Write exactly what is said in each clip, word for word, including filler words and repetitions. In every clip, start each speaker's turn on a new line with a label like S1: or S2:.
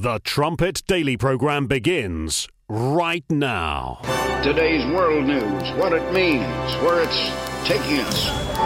S1: The Trumpet Daily Program begins right now.
S2: Today's world news, what it means, where it's taking us.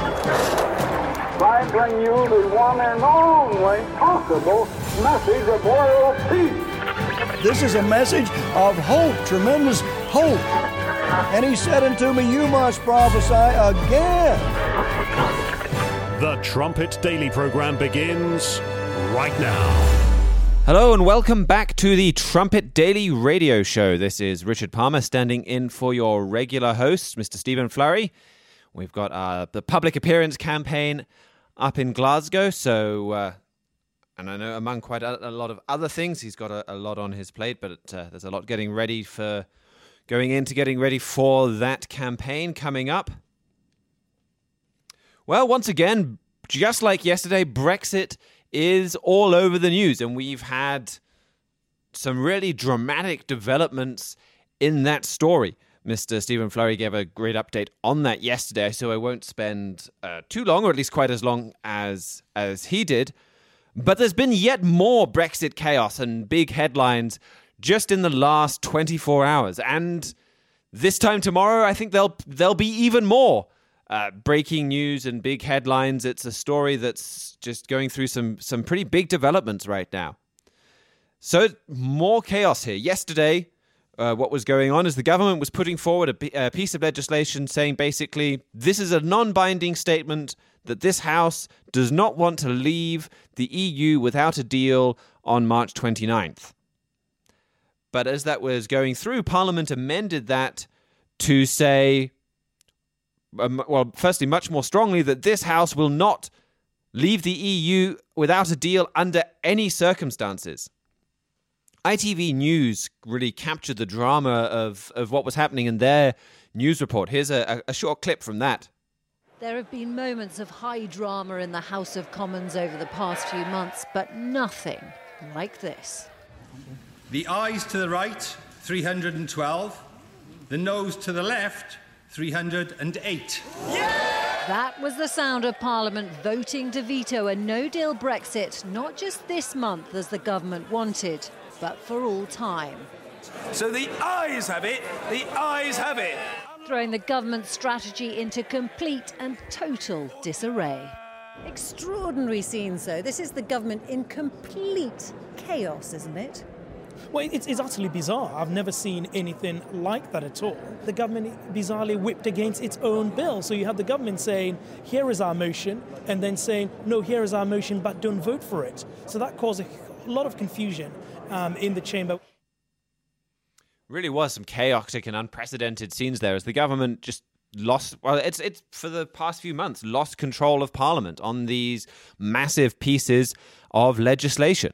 S3: I bring you the one and only possible message of world peace.
S4: This is a message of hope, tremendous hope. And he said unto me, you must prophesy again.
S1: The Trumpet Daily Program begins right now.
S5: Hello and welcome back to the Trumpet Daily Radio Show. This is Richard Palmer standing in for your regular host, Mister Stephen Flurry. We've got uh, the public appearance campaign up in Glasgow, so, uh, and I know among quite a, a lot of other things, he's got a, a lot on his plate, but uh, there's a lot getting ready for, going into getting ready for that campaign coming up. Well, once again, just like yesterday, Brexit is all over the news, and we've had some really dramatic developments in that story. Mister Stephen Flurry gave a great update on that yesterday, so I won't spend uh, too long, or at least quite as long as as he did. But there's been yet more Brexit chaos and big headlines just in the last twenty-four hours, and this time tomorrow, I think there'll there'll be even more. Uh, breaking news and big headlines. It's a story that's just going through some some pretty big developments right now. So more chaos here. Yesterday, uh, what was going on is the government was putting forward a, p- a piece of legislation saying basically this is a non-binding statement that this House does not want to leave the E U without a deal on March twenty-ninth. But as that was going through, Parliament amended that to say, Um, well, firstly, much more strongly, that this House will not leave the E U without a deal under any circumstances. I T V News really captured the drama of, of what was happening in their news report. Here's a, a short clip from that.
S6: There have been moments of high drama in the House of Commons over the past few months, but nothing like this.
S7: The ayes to the right, three hundred twelve. The noes to the left, three hundred eight.
S6: That was the sound of Parliament voting to veto a no-deal Brexit, not just this month as the government wanted, but for all time.
S8: So the ayes have it, the ayes have it.
S6: Throwing the government's strategy into complete and total disarray. Extraordinary scenes, though. This is the government in complete chaos, isn't it?
S9: Well, it's, it's utterly bizarre. I've never seen anything like that at all. The government bizarrely whipped against its own bill. So you have the government saying, here is our motion, and then saying, no, here is our motion, but don't vote for it. So that caused a lot of confusion um, in the chamber.
S5: Really was some chaotic and unprecedented scenes there as the government just lost, well, it's it's for the past few months, lost control of Parliament on these massive pieces of legislation.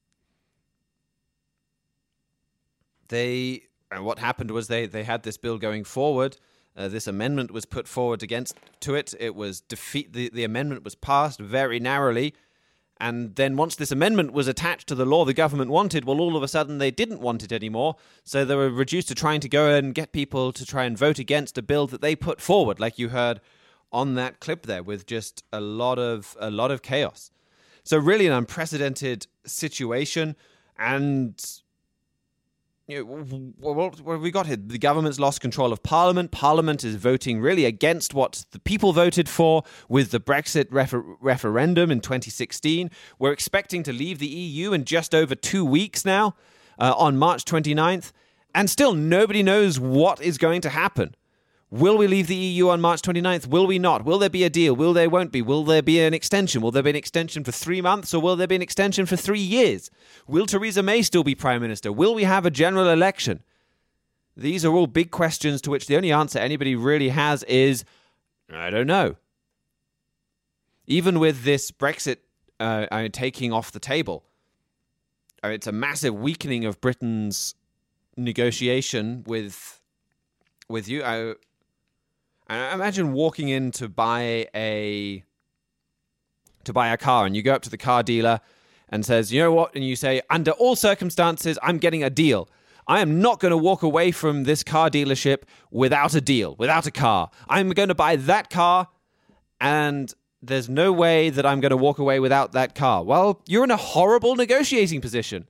S5: They, and what happened was they, they had this bill going forward. Uh, this amendment was put forward against to it. It was defeat. The, the amendment was passed very narrowly. And then once this amendment was attached to the law the government wanted, well, all of a sudden they didn't want it anymore. So they were reduced to trying to go and get people to try and vote against a bill that they put forward, like you heard on that clip there, with just a lot of a lot of chaos. So really an unprecedented situation. And you know, what, what have we got here? The government's lost control of Parliament. Parliament is voting really against what the people voted for with the Brexit refer- referendum in twenty sixteen. We're expecting to leave the E U in just over two weeks now, uh, on March twenty-ninth, and still nobody knows what is going to happen. Will we leave the E U on March twenty-ninth? Will we not? Will there be a deal? Will there won't be? Will there be an extension? Will there be an extension for three months or will there be an extension for three years? Will Theresa May still be Prime Minister? Will we have a general election? These are all big questions to which the only answer anybody really has is, I don't know. Even with this Brexit uh, uh, taking off the table, uh, it's a massive weakening of Britain's negotiation with with you. I, I imagine walking in to buy a to buy a car, and you go up to the car dealer and says, you know what? And you say, under all circumstances, I'm getting a deal. I am not going to walk away from this car dealership without a deal, without a car. I'm going to buy that car, and there's no way that I'm going to walk away without that car. Well, you're in a horrible negotiating position.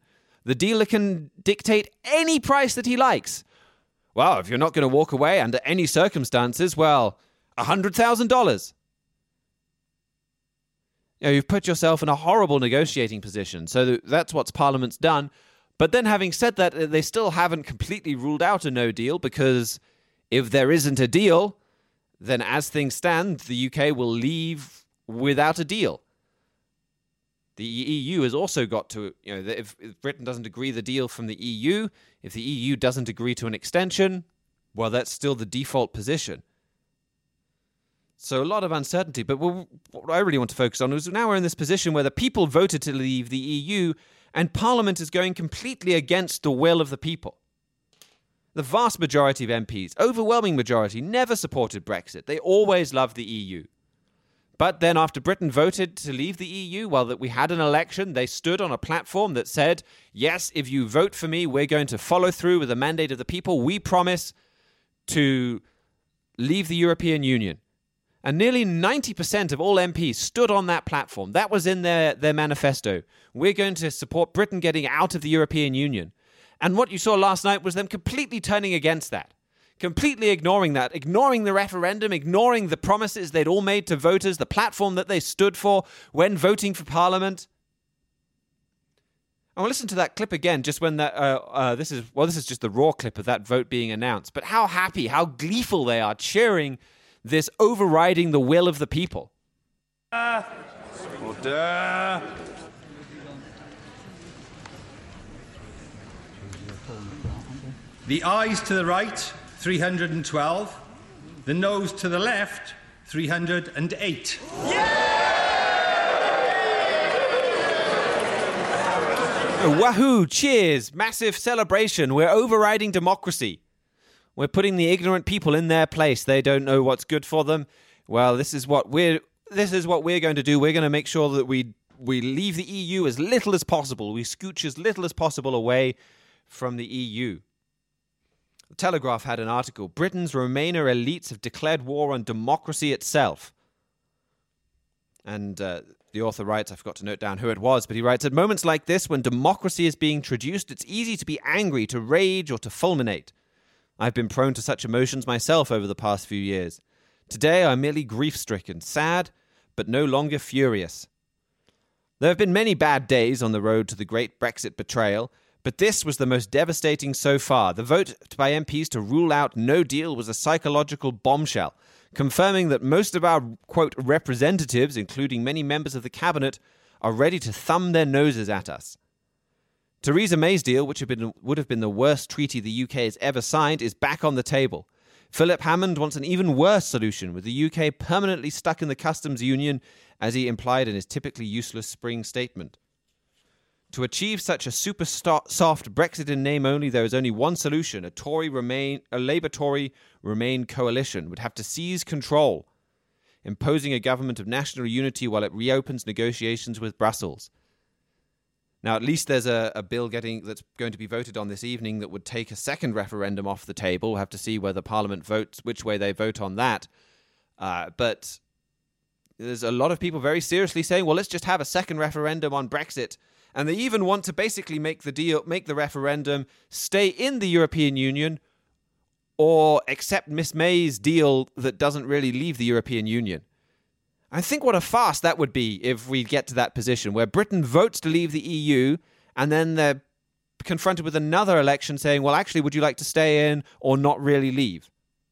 S5: The dealer can dictate any price that he likes. Well, if you're not going to walk away under any circumstances, well, one hundred thousand dollars. You know, you've put yourself in a horrible negotiating position. So that's what Parliament's done. But then having said that, they still haven't completely ruled out a no deal, because if there isn't a deal, then as things stand, the U K will leave without a deal. The E U has also got to, you know, if, if Britain doesn't agree the deal from the E U, if the E U doesn't agree to an extension, well, that's still the default position. So a lot of uncertainty. But what I really want to focus on is now we're in this position where the people voted to leave the E U and Parliament is going completely against the will of the people. The vast majority of M Ps, overwhelming majority, never supported Brexit. They always loved the E U. But then after Britain voted to leave the E U, well, that we had an election, they stood on a platform that said, yes, if you vote for me, we're going to follow through with the mandate of the people. We promise to leave the European Union. And nearly ninety percent of all M Ps stood on that platform. That was in their, their manifesto. We're going to support Britain getting out of the European Union. And what you saw last night was them completely turning against that. Completely ignoring that, ignoring the referendum, ignoring the promises they'd all made to voters, the platform that they stood for when voting for Parliament. I'll listen to that clip again, just when that, uh, uh, this is, well, this is just the raw clip of that vote being announced. But how happy, how gleeful they are, cheering this overriding the will of the people.
S8: Uh, order.
S7: The ayes to the right, three hundred twelve. The noes to the left, three hundred eight.
S5: Oh, wahoo, cheers, massive celebration. We're overriding democracy. We're putting the ignorant people in their place. They don't know what's good for them. Well, this is what we're this is what we're going to do. We're going to make sure that we we leave the E U as little as possible. We scooch as little as possible away from the E U. The Telegraph had an article, Britain's Remainer elites have declared war on democracy itself. And uh, the author writes, I forgot to note down who it was, but he writes, at moments like this, when democracy is being traduced, it's easy to be angry, to rage, or to fulminate. I've been prone to such emotions myself over the past few years. Today, I'm merely grief-stricken, sad, but no longer furious. There have been many bad days on the road to the great Brexit betrayal, but this was the most devastating so far. The vote by M Ps to rule out no deal was a psychological bombshell, confirming that most of our, quote, representatives, including many members of the cabinet, are ready to thumb their noses at us. Theresa May's deal, which had been, would have been the worst treaty the U K has ever signed, is back on the table. Philip Hammond wants an even worse solution, with the U K permanently stuck in the customs union, as he implied in his typically useless spring statement. To achieve such a super soft Brexit in name only, there is only one solution. A Tory Remain, a Labour-Tory Remain coalition would have to seize control, imposing a government of national unity while it reopens negotiations with Brussels. Now, at least there's a, a bill getting that's going to be voted on this evening that would take a second referendum off the table. We'll have to see whether Parliament votes, which way they vote on that. Uh, but there's a lot of people very seriously saying, well, let's just have a second referendum on Brexit. And they even want to basically make the deal, make the referendum, stay in the European Union or accept Miss May's deal that doesn't really leave the European Union. I think what a farce that would be if we get to that position where Britain votes to leave the E U and then they're confronted with another election saying, well, actually, would you like to stay in or not really leave?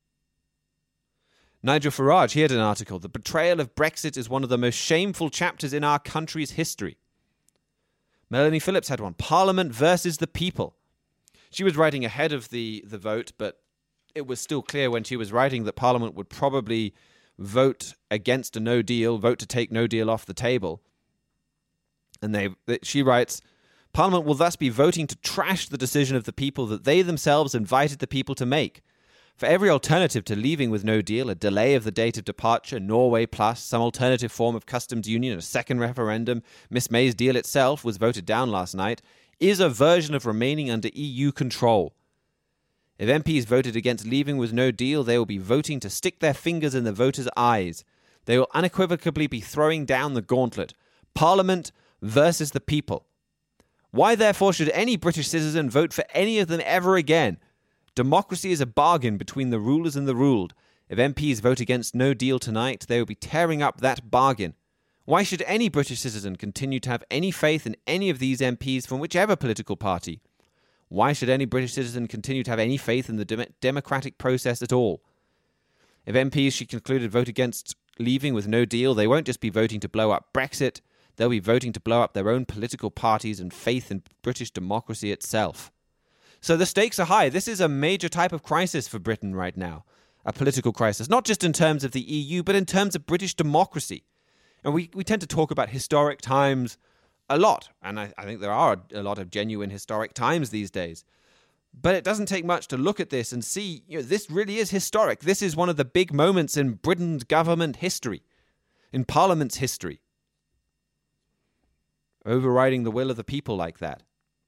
S5: Nigel Farage, he had an article, the betrayal of Brexit is one of the most shameful chapters in our country's history. Melanie Phillips had one, Parliament versus the people. She was writing ahead of the, the vote, but it was still clear when she was writing that Parliament would probably vote against a no deal, vote to take no deal off the table. And they, she writes, Parliament will thus be voting to trash the decision of the people that they themselves invited the people to make. For every alternative to leaving with no deal, a delay of the date of departure, Norway plus, some alternative form of customs union, a second referendum, Miss May's deal itself was voted down last night, is a version of remaining under E U control. If M Ps voted against leaving with no deal, they will be voting to stick their fingers in the voters' eyes. They will unequivocally be throwing down the gauntlet. Parliament versus the people. Why, therefore, should any British citizen vote for any of them ever again? Democracy is a bargain between the rulers and the ruled. If M Ps vote against no deal tonight, they will be tearing up that bargain. Why should any British citizen continue to have any faith in any of these M Ps from whichever political party? Why should any British citizen continue to have any faith in the dem- democratic process at all? If M Ps, she concluded, vote against leaving with no deal, they won't just be voting to blow up Brexit, they'll be voting to blow up their own political parties and faith in British democracy itself. So the stakes are high. This is a major type of crisis for Britain right now. A political crisis, not just in terms of the E U, but in terms of British democracy. And we, we tend to talk about historic times a lot. And I, I think there are a lot of genuine historic times these days. But it doesn't take much to look at this and see, you know, this really is historic. This is one of the big moments in Britain's government history, in Parliament's history. Overriding the will of the people like that.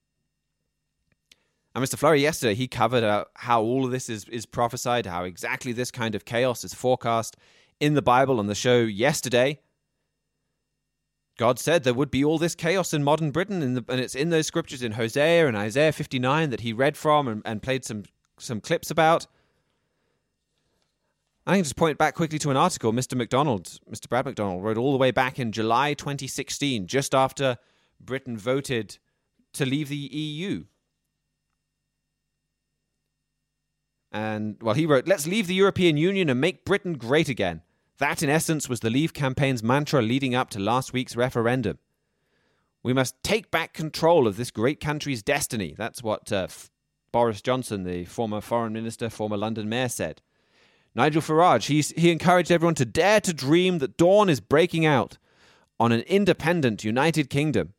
S5: And Mister Fleury yesterday, he covered uh, how all of this is, is prophesied, how exactly this kind of chaos is forecast in the Bible on the show yesterday. God said there would be all this chaos in modern Britain, in the, and it's in those scriptures in Hosea and Isaiah fifty-nine that he read from and, and played some, some clips about. I can just point back quickly to an article Mister MacDonald, Mister Brad MacDonald, wrote all the way back in July twenty sixteen, just after Britain voted to leave the E U. And, well, he wrote, "Let's leave the European Union and make Britain great again." That, in essence, was the Leave campaign's mantra leading up to last week's referendum. We must take back control of this great country's destiny. That's what uh, F- Boris Johnson, the former foreign minister, former London mayor, said. Nigel Farage, he's, he encouraged everyone to dare to dream that dawn is breaking out on an independent United Kingdom.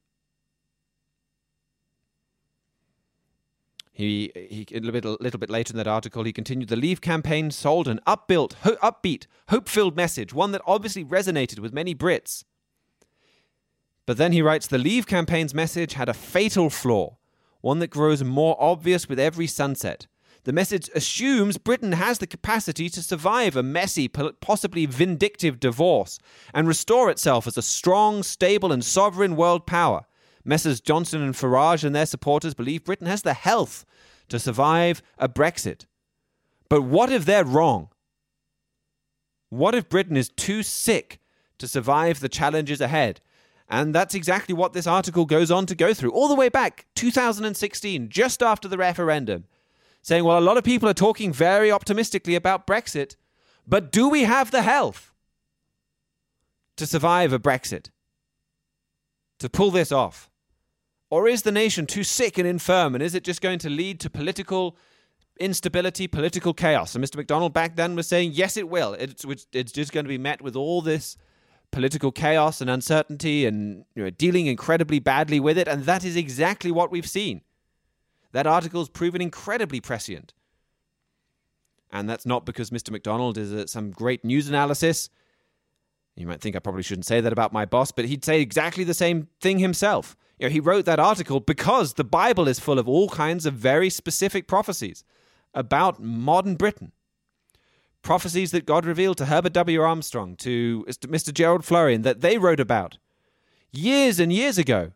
S5: He, he a little bit, a little bit later in that article, he continued, the Leave campaign sold an upbuilt, ho- upbeat, hope-filled message, one that obviously resonated with many Brits. But then he writes, the Leave campaign's message had a fatal flaw, one that grows more obvious with every sunset. The message assumes Britain has the capacity to survive a messy, possibly vindictive divorce and restore itself as a strong, stable and sovereign world power. Messrs Johnson and Farage and their supporters believe Britain has the health to survive a Brexit. But what if they're wrong? What if Britain is too sick to survive the challenges ahead? And that's exactly what this article goes on to go through, all the way back two thousand sixteen, just after the referendum, saying, well, a lot of people are talking very optimistically about Brexit, but do we have the health to survive a Brexit? To pull this off? Or is the nation too sick and infirm, and is it just going to lead to political instability, political chaos? And Mister MacDonald back then was saying, yes, it will. It's, it's just going to be met with all this political chaos and uncertainty and, you know, dealing incredibly badly with it, and that is exactly what we've seen. That article's proven incredibly prescient. And that's not because Mister MacDonald is uh, some great news analysis. You might think I probably shouldn't say that about my boss, but he'd say exactly the same thing himself. You know, he wrote that article because the Bible is full of all kinds of very specific prophecies about modern Britain. Prophecies that God revealed to Herbert W. Armstrong, to Mister Gerald Fleury, and that they wrote about years and years ago.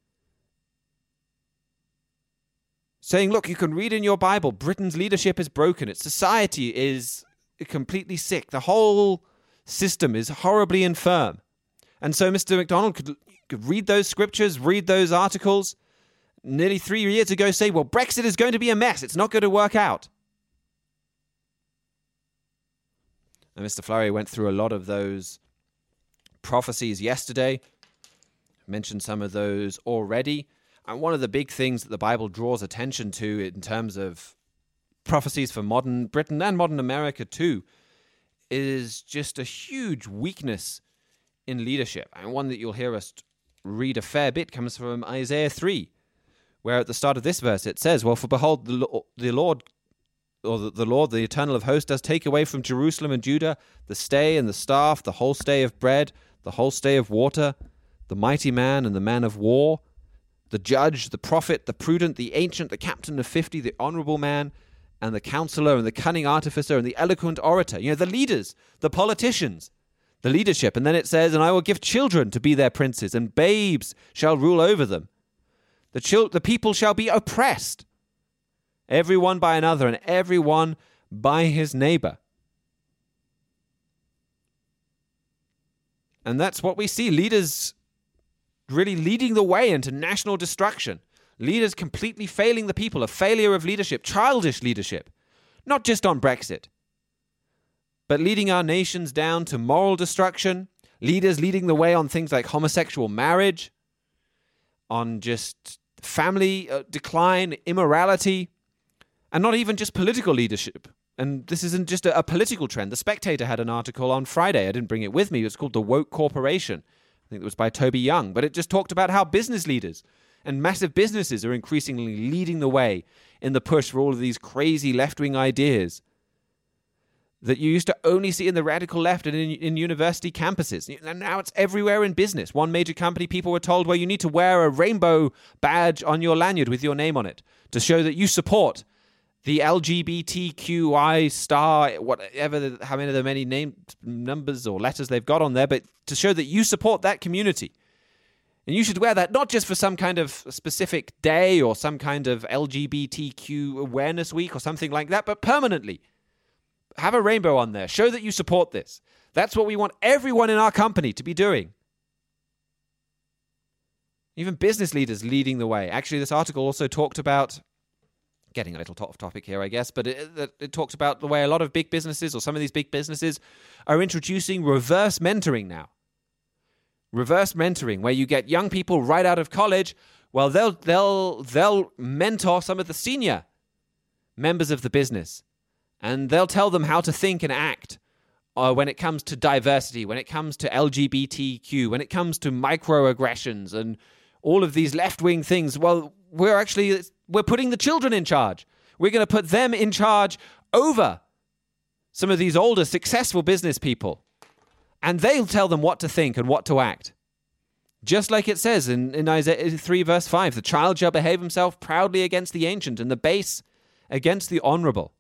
S5: Saying, look, you can read in your Bible, Britain's leadership is broken. Its society is completely sick. The whole system is horribly infirm. And so Mister MacDonald could, could read those scriptures, read those articles, nearly three years ago say, well, Brexit is going to be a mess. It's not going to work out. And Mister Fleury went through a lot of those prophecies yesterday. I mentioned some of those already. And one of the big things that the Bible draws attention to in terms of prophecies for modern Britain and modern America too is just a huge weakness in leadership. And one that you'll hear us read a fair bit comes from Isaiah three, where at the start of this verse it says, well, for behold, the, the Lord, or the, the Lord, the Eternal of hosts, does take away from Jerusalem and Judah the stay and the staff, the whole stay of bread, the whole stay of water, the mighty man and the man of war, the judge, the prophet, the prudent, the ancient, the captain of fifty, the honorable man, and the counselor, and the cunning artificer, and the eloquent orator. You know, the leaders, the politicians, the leadership. And then it says, and I will give children to be their princes, and babes shall rule over them. The, chil- the people shall be oppressed, everyone by another and everyone by his neighbor. And that's what we see. Leaders really leading the way into national destruction. Leaders completely failing the people. A failure of leadership. Childish leadership. Not just on Brexit, but leading our nations down to moral destruction. Leaders leading the way on things like homosexual marriage. On just family uh, decline, immorality. And not even just political leadership. And this isn't just a, a political trend. The Spectator had an article on Friday. I didn't bring it with me. It's called The Woke Corporation. I think it was by Toby Young. But it just talked about how business leaders and massive businesses are increasingly leading the way in the push for all of these crazy left-wing ideas that you used to only see in the radical left and in, in university campuses. And now it's everywhere in business. One major company, people were told, well, you need to wear a rainbow badge on your lanyard with your name on it to show that you support the L G B T Q I star, whatever, the, how many of the many name numbers or letters they've got on there, but to show that you support that community. And you should wear that not just for some kind of specific day or some kind of L G B T Q awareness week or something like that, but permanently. Have a rainbow on there. Show that you support this. That's what we want everyone in our company to be doing. Even business leaders leading the way. Actually, this article also talked about, getting a little off topic here, I guess, but it, it, it talks about the way a lot of big businesses or some of these big businesses are introducing reverse mentoring now. Reverse mentoring, where you get young people right out of college. Well, they'll they'll they'll mentor some of the senior members of the business, and they'll tell them how to think and act uh, when it comes to diversity, when it comes to L G B T Q, when it comes to microaggressions and all of these left-wing things. Well, we're actually we're putting the children in charge. We're going to put them in charge over some of these older, successful business people. And they'll tell them what to think and what to act. Just like it says in, in Isaiah three verse five, the child shall behave himself proudly against the ancient and the base against the honorable.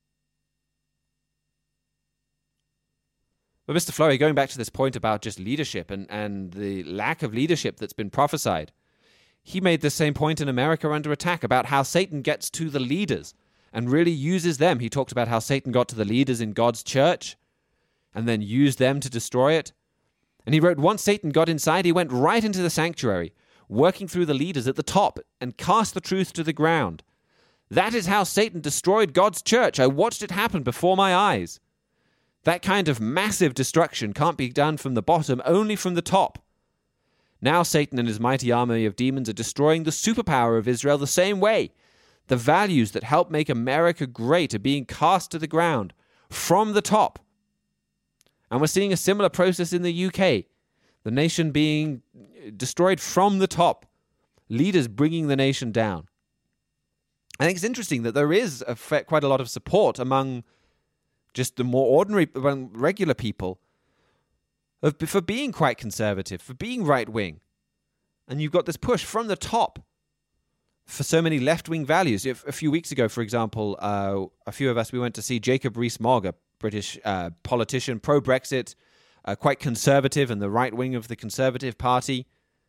S5: But Mister Flurry, going back to this point about just leadership and, and the lack of leadership that's been prophesied, he made the same point in America Under Attack about how Satan gets to the leaders and really uses them. He talked about how Satan got to the leaders in God's church and then used them to destroy it. And he wrote, once Satan got inside, he went right into the sanctuary, working through the leaders at the top, and cast the truth to the ground. That is how Satan destroyed God's church. I watched it happen before my eyes. That kind of massive destruction can't be done from the bottom, only from the top. Now Satan and his mighty army of demons are destroying the superpower of Israel the same way. The values that help make America great are being cast to the ground from the top. And we're seeing a similar process in the U K. The nation being destroyed from the top. Leaders bringing the nation down. I think it's interesting that there is a, quite a lot of support among just the more ordinary, among regular people of, for being quite conservative, for being right-wing. And you've got this push from the top for so many left-wing values. If, a few weeks ago, for example, uh, a few of us, we went to see Jacob Rees-Mogg, a British uh, politician, pro-Brexit, uh, quite conservative and the right wing of the Conservative Party.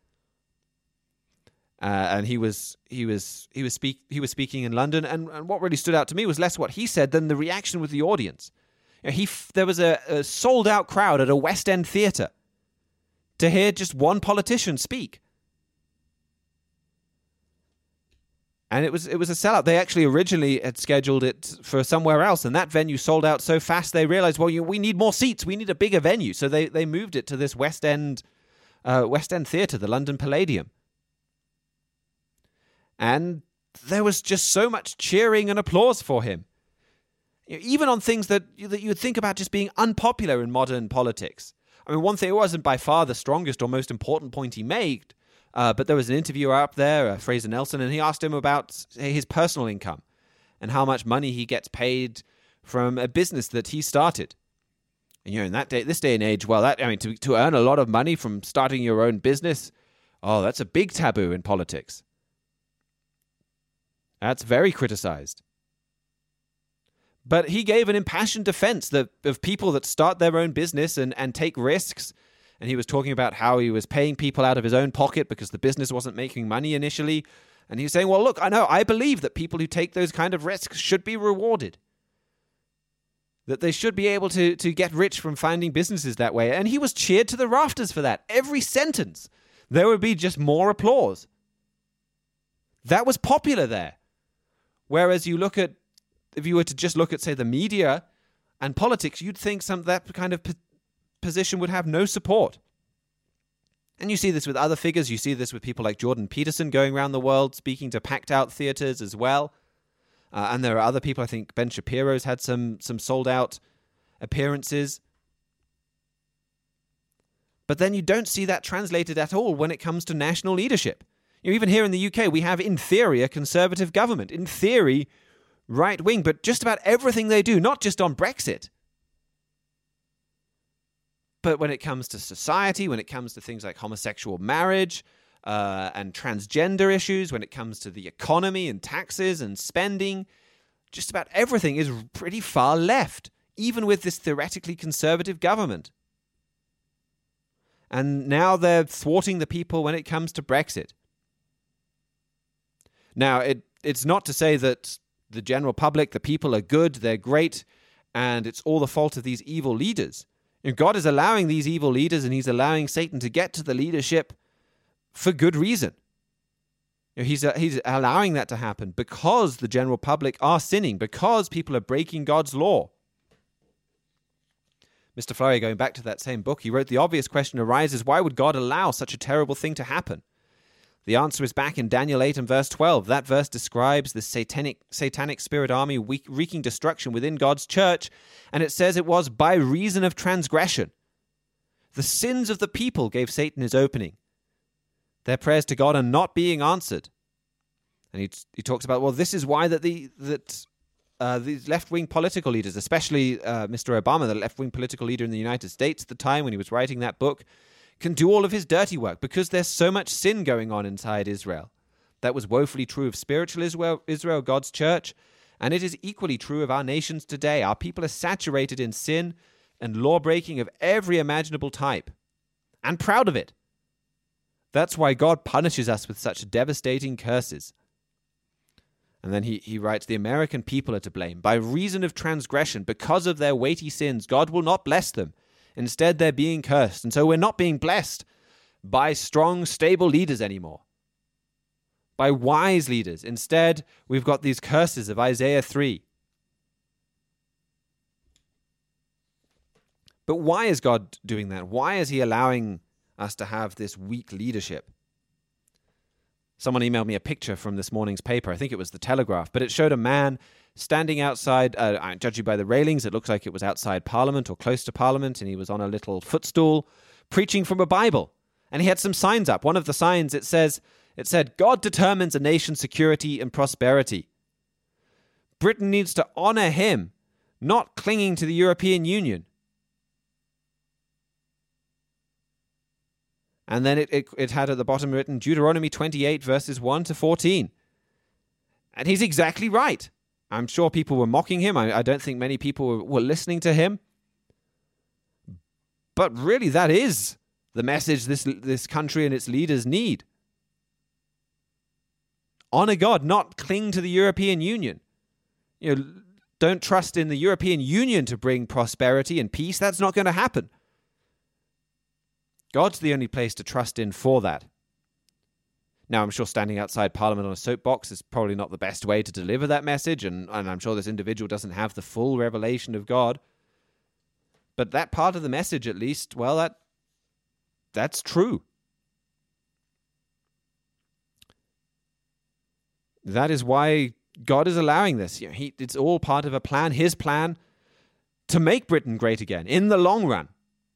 S5: Uh, and he was he was he was speak he was speaking in London, and, and what really stood out to me was less what he said than the reaction with the audience. You know, he f- there was a, a sold out crowd at a West End theatre to hear just one politician speak. And it was it was a sellout. They actually originally had scheduled it for somewhere else, and that venue sold out so fast they realized, well, you, we need more seats. We need a bigger venue. So they, they moved it to this West End uh, West End Theatre, the London Palladium. And there was just so much cheering and applause for him. Even on things that, that you would think about just being unpopular in modern politics. I mean, one thing, it wasn't by far the strongest or most important point he made, Uh, but there was an interviewer up there, uh, Fraser Nelson, and he asked him about his personal income and how much money he gets paid from a business that he started. And, you know, in that day, this day and age, well, that I mean, to, to earn a lot of money from starting your own business, oh, that's a big taboo in politics. That's very criticized. But he gave an impassioned defense that, of people that start their own business and, and take risks. And he was talking about how he was paying people out of his own pocket because the business wasn't making money initially. And he's saying, well, look, I know, I believe that people who take those kind of risks should be rewarded. That they should be able to, to get rich from founding businesses that way. And he was cheered to the rafters for that. Every sentence, there would be just more applause. That was popular there. Whereas you look at, if you were to just look at, say, the media and politics, you'd think some that kind of p- position would have no support. And you see this with other figures. You see this with people like Jordan Peterson going around the world speaking to packed-out theaters as well. Uh, and there are other people. I think Ben Shapiro's had some some sold-out appearances. But then you don't see that translated at all when it comes to national leadership. You know, even here in the U K, we have, in theory, a conservative government. In theory, right-wing. But just about everything they do, not just on Brexit, but when it comes to society, when it comes to things like homosexual marriage uh, and transgender issues, when it comes to the economy and taxes and spending, just about everything is pretty far left, even with this theoretically conservative government. And now they're thwarting the people when it comes to Brexit. Now, it it's not to say that the general public, the people are good, they're great, and it's all the fault of these evil leaders. And God is allowing these evil leaders, and he's allowing Satan to get to the leadership for good reason. You know, he's, uh, he's allowing that to happen because the general public are sinning, because people are breaking God's law. Mister Flurry, going back to that same book, he wrote, the obvious question arises, why would God allow such a terrible thing to happen? The answer is back in Daniel eight and verse twelve. That verse describes the satanic satanic spirit army wreaking destruction within God's church, and it says it was by reason of transgression. The sins of the people gave Satan his opening. Their prayers to God are not being answered. And he he talks about, well, this is why that the that uh, these left-wing political leaders, especially uh, Mister Obama, the left-wing political leader in the United States at the time when he was writing that book, can do all of his dirty work because there's so much sin going on inside Israel. That was woefully true of spiritual Israel, Israel, God's church, and it is equally true of our nations today. Our people are saturated in sin and law-breaking of every imaginable type, and proud of it. That's why God punishes us with such devastating curses. And then he, he writes, the American people are to blame. By reason of transgression, because of their weighty sins, God will not bless them. Instead, they're being cursed. And so we're not being blessed by strong, stable leaders anymore, by wise leaders. Instead, we've got these curses of Isaiah three. But why is God doing that? Why is he allowing us to have this weak leadership? Someone emailed me a picture from this morning's paper. I think it was the Telegraph, but it showed a man standing outside, uh, judging by the railings, it looks like it was outside Parliament or close to Parliament, and he was on a little footstool preaching from a Bible. And he had some signs up. One of the signs, it says, it said, God determines a nation's security and prosperity. Britain needs to honor him, not clinging to the European Union. And then it, it, it had at the bottom written Deuteronomy twenty-eight, verses one to fourteen. And he's exactly right. I'm sure people were mocking him. I, I don't think many people were, were listening to him. But really, that is the message this this country and its leaders need. Honor God, not cling to the European Union. You know, don't trust in the European Union to bring prosperity and peace. That's not going to happen. God's the only place to trust in for that. Now, I'm sure standing outside Parliament on a soapbox is probably not the best way to deliver that message, and, and I'm sure this individual doesn't have the full revelation of God. But that part of the message, at least, well, that that's true. That is why God is allowing this. You know, he, it's all part of a plan, his plan, to make Britain great again, in the long run.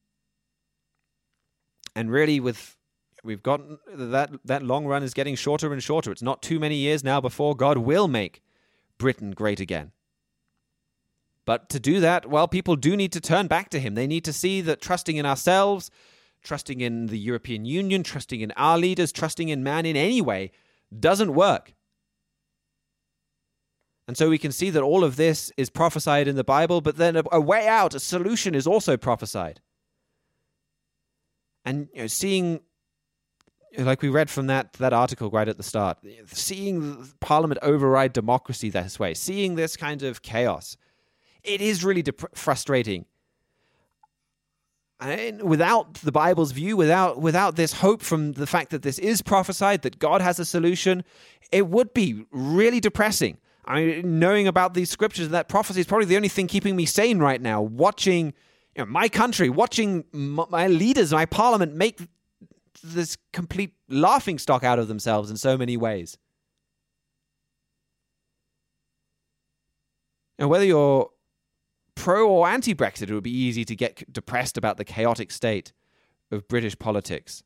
S5: And really, with we've got that that long run is getting shorter and shorter. It's not too many years now before God will make Britain great again. But to do that, well, people do need to turn back to him. They need to see that trusting in ourselves, trusting in the European Union, trusting in our leaders, trusting in man in any way doesn't work. And so we can see that all of this is prophesied in the Bible, but then a, a way out, a solution is also prophesied. And you know, seeing like we read from that, that article right at the start, seeing Parliament override democracy this way, seeing this kind of chaos, it is really dep- frustrating. And without the Bible's view, without without this hope from the fact that this is prophesied, that God has a solution, it would be really depressing. I mean, knowing about these scriptures and that prophecy is probably the only thing keeping me sane right now. Watching, you know, my country, watching my leaders, my parliament make this complete laughingstock out of themselves in so many ways. And whether you're pro or anti-Brexit, it would be easy to get depressed about the chaotic state of British politics.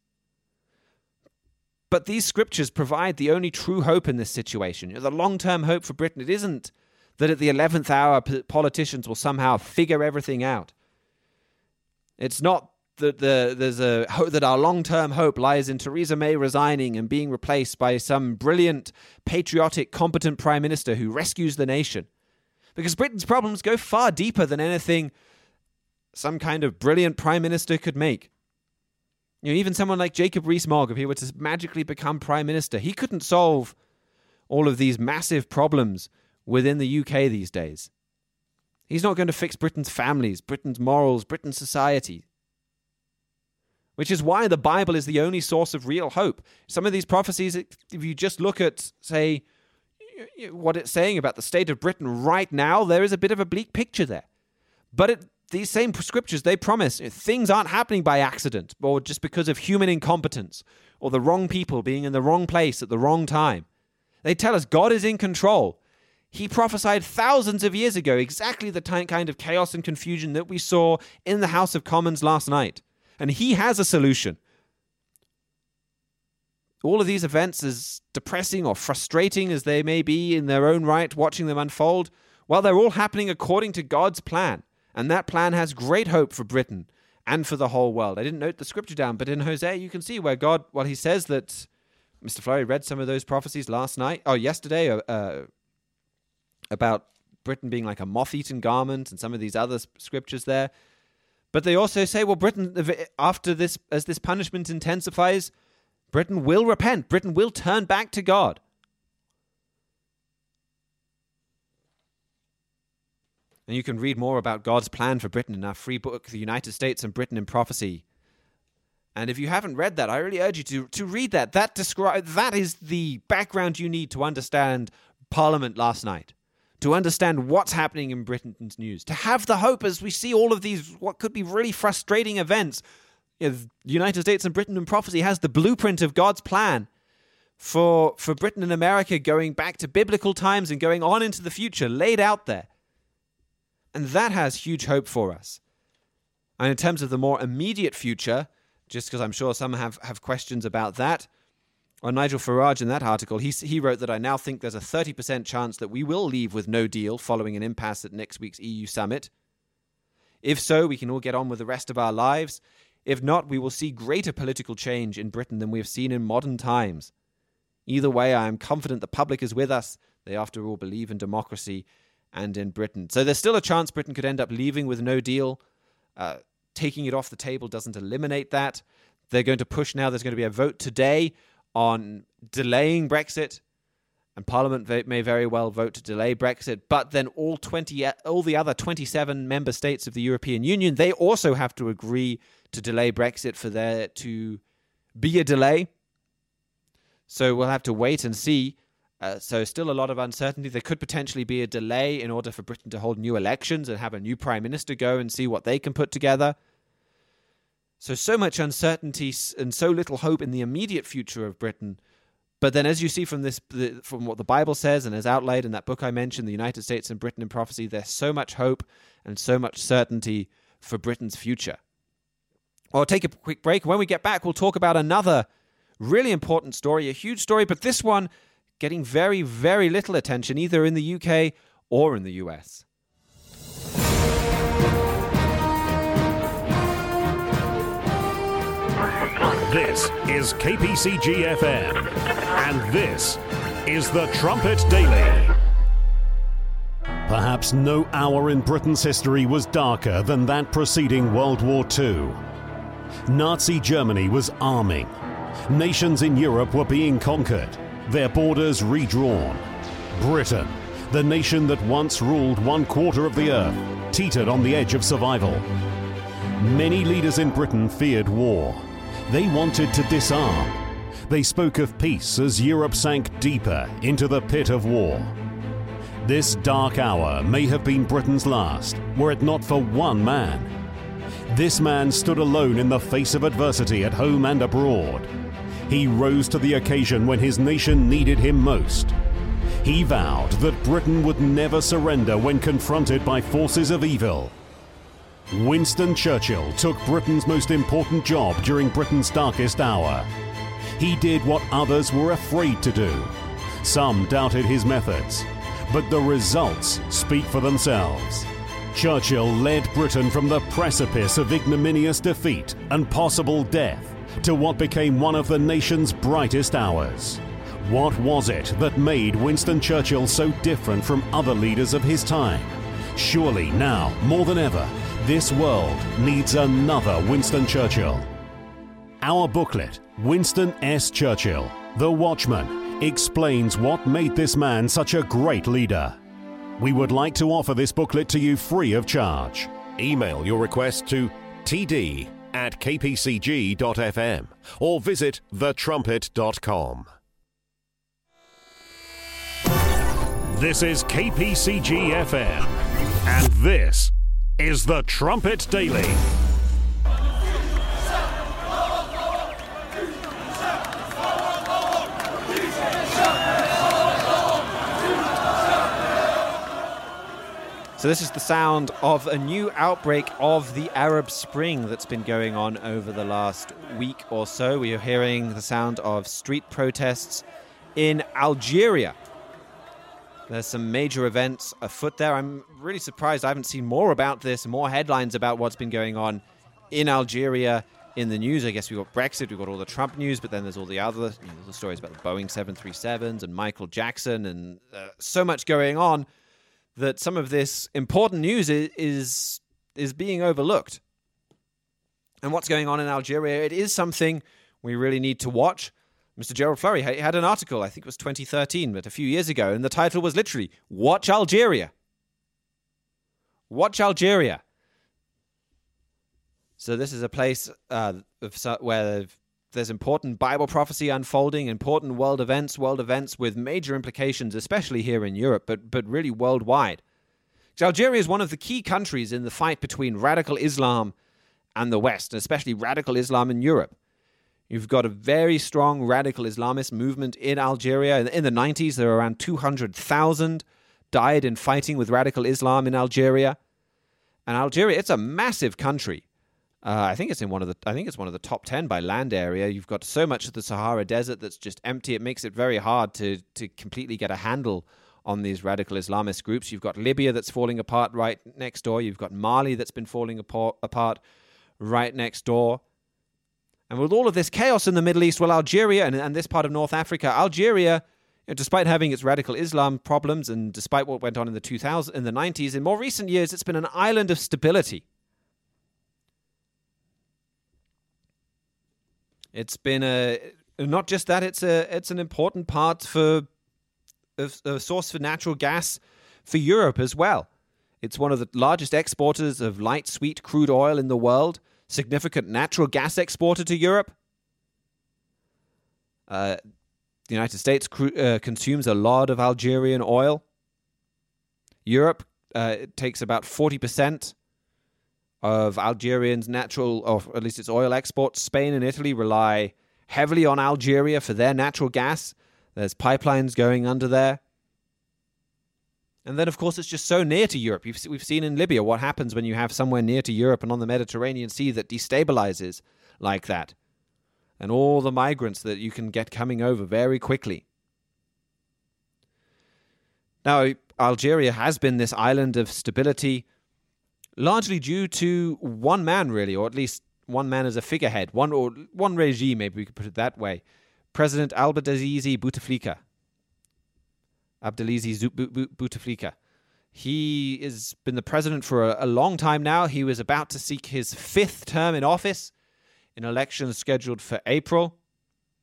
S5: But these scriptures provide the only true hope in this situation. You know, the long-term hope for Britain, it isn't that at the eleventh hour politicians will somehow figure everything out. It's not that the, there's a hope that our long-term hope lies in Theresa May resigning and being replaced by some brilliant, patriotic, competent prime minister who rescues the nation. Because Britain's problems go far deeper than anything some kind of brilliant prime minister could make. You know, even someone like Jacob Rees-Mogg, if he were to magically become prime minister, he couldn't solve all of these massive problems within the U K these days. He's not going to fix Britain's families, Britain's morals, Britain's society. Which is why the Bible is the only source of real hope. Some of these prophecies, if you just look at, say, what it's saying about the state of Britain right now, there is a bit of a bleak picture there. But it, these same scriptures, they promise things aren't happening by accident or just because of human incompetence or the wrong people being in the wrong place at the wrong time. They tell us God is in control. He prophesied thousands of years ago exactly the t- kind of chaos and confusion that we saw in the House of Commons last night. And he has a solution. All of these events, as depressing or frustrating as they may be in their own right, watching them unfold, well, they're all happening according to God's plan. And that plan has great hope for Britain and for the whole world. I didn't note the scripture down, but in Hosea you can see where God, well, he says that, Mister Flurry read some of those prophecies last night, oh, yesterday, uh, about Britain being like a moth-eaten garment and some of these other scriptures there. But they also say, well, Britain, after this, as this punishment intensifies, Britain will repent. Britain will turn back to God. And you can read more about God's plan for Britain in our free book, The United States and Britain in Prophecy. And if you haven't read that, I really urge you to, to read that. That describe, that is the background you need to understand Parliament last night, to understand what's happening in Britain's news, to have the hope as we see all of these, what could be really frustrating events. You know, the United States and Britain in Prophecy has the blueprint of God's plan for, for Britain and America going back to biblical times and going on into the future, laid out there. And that has huge hope for us. And in terms of the more immediate future, just because I'm sure some have, have questions about that, on Nigel Farage in that article, he, he wrote that I now think there's a thirty percent chance that we will leave with no deal following an impasse at next week's E U summit. If so, we can all get on with the rest of our lives. If not, we will see greater political change in Britain than we have seen in modern times. Either way, I am confident the public is with us. They, after all, believe in democracy and in Britain. So there's still a chance Britain could end up leaving with no deal. Uh, taking it off the table doesn't eliminate that. They're going to push now. There's going to be a vote today on delaying Brexit, and Parliament may very well vote to delay Brexit, but then all twenty, all the other twenty-seven member states of the European Union, they also have to agree to delay Brexit for there to be a delay. So we'll have to wait and see. Uh, so still a lot of uncertainty. There could potentially be a delay in order for Britain to hold new elections and have a new prime minister go and see what they can put together. So, so much uncertainty and so little hope in the immediate future of Britain. But then as you see from this, from what the Bible says and as outlaid in that book I mentioned, The United States and Britain in Prophecy, there's so much hope and so much certainty for Britain's future. I'll take a quick break. When we get back, we'll talk about another really important story, a huge story, but this one getting very, very little attention either in the U K or in the U S.
S1: This is K P C G F M, and this is the Trumpet Daily. Perhaps no hour in Britain's history was darker than that preceding World War Two. Nazi Germany was arming. Nations in Europe were being conquered, their borders redrawn. Britain, the nation that once ruled one quarter of the earth, teetered on the edge of survival. Many leaders in Britain feared war. They wanted to disarm. They spoke of peace as Europe sank deeper into the pit of war. This dark hour may have been Britain's last, were it not for one man. This man stood alone in the face of adversity at home and abroad. He rose to the occasion when his nation needed him most. He vowed that Britain would never surrender when confronted by forces of evil. Winston Churchill took Britain's most important job during Britain's darkest hour. He did what others were afraid to do. Some doubted his methods, but the results speak for themselves. Churchill led Britain from the precipice of ignominious defeat and possible death to what became one of the nation's brightest hours. What was it that made Winston Churchill so different from other leaders of his time? Surely now, more than ever, this world needs another Winston Churchill. Our booklet, Winston S. Churchill, The Watchman, explains what made this man such a great leader. We would like to offer this booklet to you free of charge.
S10: Email your request to t d at k p c g dot f m or visit the trumpet dot com.
S1: This is K P C G F M, and this is the Trumpet Daily.
S5: So this is the sound of a new outbreak of the Arab Spring that's been going on over the last week or so. We are hearing the sound of street protests in Algeria. There's some major events afoot there. I'm really surprised I haven't seen more about this, more headlines about what's been going on in Algeria in the news. I guess we've got Brexit, we've got all the Trump news, but then there's all the other you know, the stories about the Boeing seven thirty-sevens and Michael Jackson and uh, so much going on that some of this important news is, is is being overlooked. And what's going on in Algeria, it is something we really need to watch. Mister Gerald Flurry had an article, I think it was twenty thirteen, but a few years ago, and the title was literally, Watch Algeria. Watch Algeria. So this is a place uh, of, where there's important Bible prophecy unfolding, important world events, world events with major implications, especially here in Europe, but but really worldwide. So Algeria is one of the key countries in the fight between radical Islam and the West, especially radical Islam in Europe. You've got a very strong radical Islamist movement in Algeria. In the nineties, there were around two hundred thousand died in fighting with radical Islam in Algeria. And Algeria, it's a massive country. Uh, I think it's in one of the. I think it's one of the top ten by land area. You've got so much of the Sahara Desert that's just empty. It makes it very hard to to completely get a handle on these radical Islamist groups. You've got Libya that's falling apart right next door. You've got Mali that's been falling apart, apart right next door. And with all of this chaos in the Middle East, well, Algeria and, and this part of North Africa, Algeria, you know, despite having its radical Islam problems and despite what went on in the two thousands, in the nineties, in more recent years, it's been an island of stability. It's been a not just that; it's a it's an important part for a, a source for natural gas for Europe as well. It's one of the largest exporters of light sweet crude oil in the world. Significant natural gas exporter to Europe. Uh, the United States cru- uh, consumes a lot of Algerian oil. Europe uh, it takes about forty percent of Algerian's natural, or at least its oil exports. Spain and Italy rely heavily on Algeria for their natural gas. There's pipelines going under there. And then, of course, it's just so near to Europe. We've, we've seen in Libya what happens when you have somewhere near to Europe and on the Mediterranean Sea that destabilizes like that. And all the migrants that you can get coming over very quickly. Now, Algeria has been this island of stability largely due to one man, really, or at least one man as a figurehead, one or one regime, maybe we could put it that way. President Abdelaziz Bouteflika. Abdelaziz Bouteflika. He has been the president for a, a long time now. He was about to seek his fifth term in office in elections scheduled for April.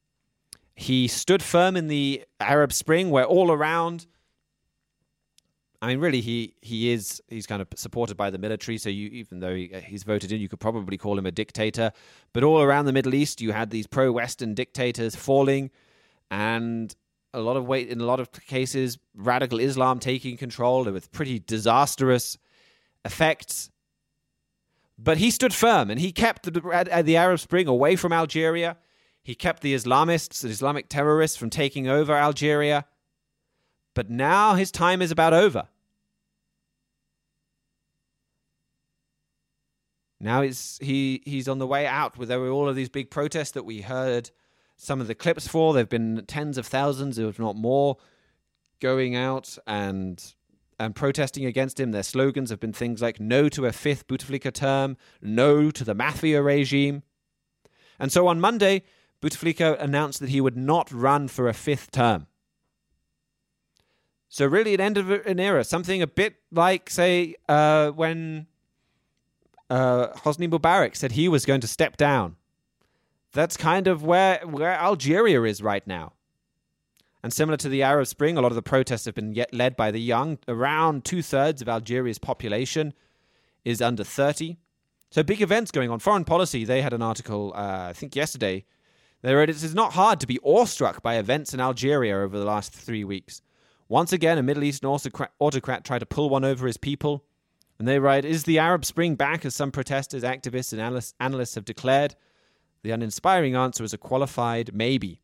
S5: He stood firm in the Arab Spring, where all around, I mean, really, he he is he's kind of supported by the military. So you, even though he, he's voted in, you could probably call him a dictator. But all around the Middle East, you had these pro-Western dictators falling, and a lot of weight in a lot of cases, radical Islam taking control with pretty disastrous effects. But he stood firm, and he kept the, the Arab Spring away from Algeria. He kept the Islamists, the Islamic terrorists, from taking over Algeria. But now his time is about over. Now it's, he he's on the way out. There were all of these big protests that we heard some of the clips for. There have been tens of thousands, if not more, going out and and protesting against him. Their slogans have been things like no to a fifth Bouteflika term, no to the mafia regime. And so on Monday, Bouteflika announced that he would not run for a fifth term. So really an end of an era, something a bit like, say, uh, when uh, Hosni Mubarak said he was going to step down. That's kind of where, where Algeria is right now. And similar to the Arab Spring, a lot of the protests have been yet led by the young. Around two-thirds of Algeria's population is under thirty. So big events going on. Foreign policy, they had an article, uh, I think yesterday. They wrote, it is not hard to be awestruck by events in Algeria over the last three weeks. Once again, a Middle Eastern autocrat, autocrat tried to pull one over his people. And they write, is the Arab Spring back, as some protesters, activists, and analysts, analysts have declared? The uninspiring answer is a qualified maybe.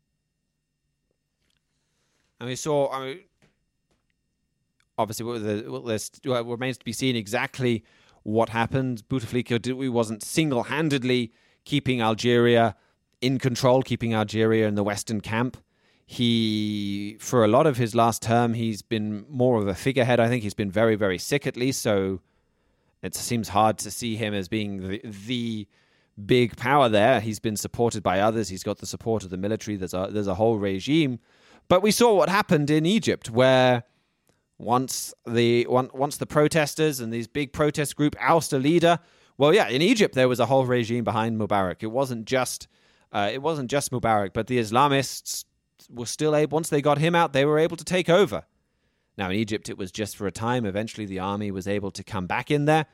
S5: And we saw, I mean, obviously, what the, what this, what remains to be seen exactly what happened. Bouteflika wasn't single-handedly keeping Algeria in control, keeping Algeria in the Western camp. He, for a lot of his last term, he's been more of a figurehead. I think he's been very, very sick at least, so it seems hard to see him as being the, the big power there. He's been supported by others. He's got the support of the military. There's a, there's a whole regime. But we saw what happened in Egypt, where once the once the protesters and these big protest group oust a leader, well, yeah, in Egypt there was a whole regime behind Mubarak. It wasn't just uh, it wasn't just Mubarak, but the Islamists were still able. Once they got him out, they were able to take over. Now in Egypt, it was just for a time. Eventually, the army was able to come back in there,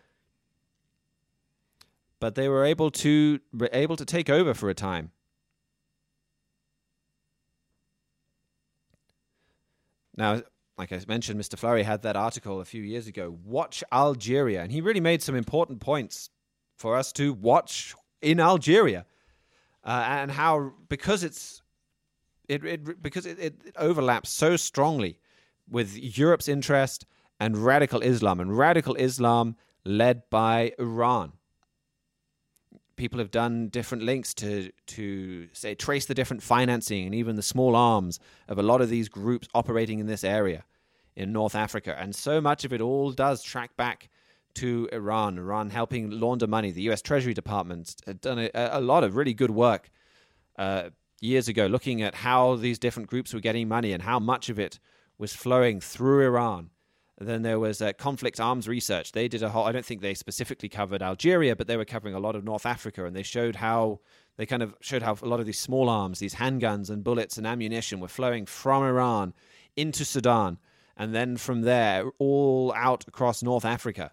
S5: but they were able to were able to take over for a time. Now, like I mentioned, Mister Fleury had that article a few years ago, Watch Algeria, and he really made some important points for us to watch in Algeria, uh, and how, because it's it, it because it, it overlaps so strongly with Europe's interest and radical Islam, and radical Islam led by Iran. People have done different links to, to say, trace the different financing and even the small arms of a lot of these groups operating in this area in North Africa. And so much of it all does track back to Iran, Iran helping launder money. The U S Treasury Department had done a, a lot of really good work uh, years ago, looking at how these different groups were getting money and how much of it was flowing through Iran. Then there was uh, conflict arms research. They did a whole, I don't think they specifically covered Algeria, but they were covering a lot of North Africa, and they showed how, they kind of showed how a lot of these small arms, these handguns and bullets and ammunition were flowing from Iran into Sudan, and then from there all out across North Africa.